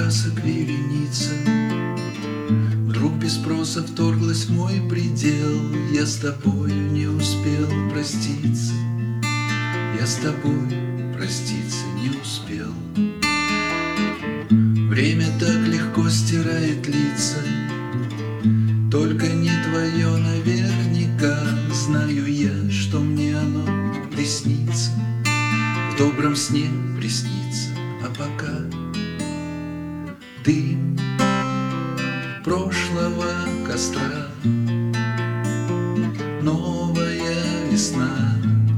красок вереница. Вдруг без спроса вторглась в мой предел. Я с тобою не успел проститься. Я с тобой проститься не успел. Время так легко стирает лица, только не твое наверняка. Знаю я, что мне оно приснится, в добром сне приснится. А пока дым прошлого костра, новая весна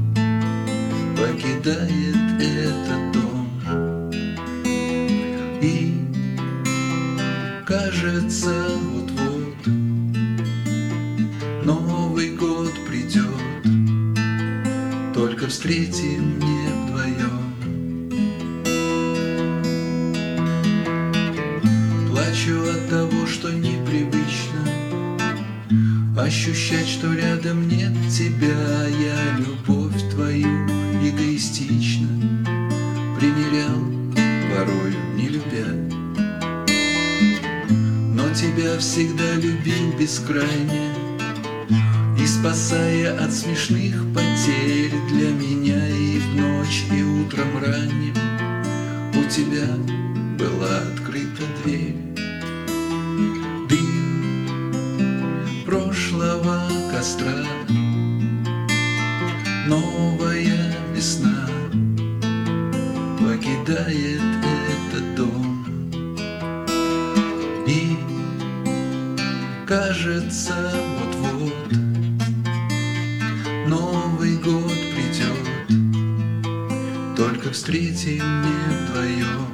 покидает этот дом. И кажется, вот-вот Новый год придет, только встретим не вдвоем. Плачу от того, что непривычно ощущать, что рядом нет тебя. Я любовь твою эгоистично примерял, порою не любя, но тебя всегда любил бескрайне, и спасая от смешных потерь для меня. И в ночь, и утром ранним у тебя была открыта дверь. Дым прошлого костра, новая весна покидает этот дом. И кажется, вот-вот Новый год придет, только встретим не вдвоем.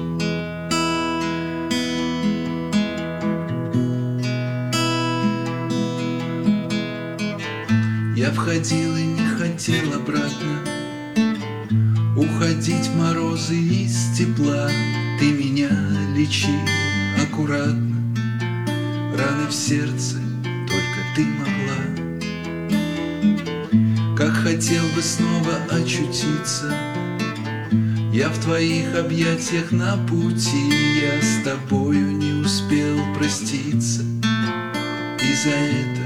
Я входил и не хотел обратно уходить в морозы из тепла. Ты меня лечи аккуратно, раны в сердце только ты могла. Как хотел бы снова очутиться я в твоих объятиях на пути. Я с тобою не успел проститься, и за это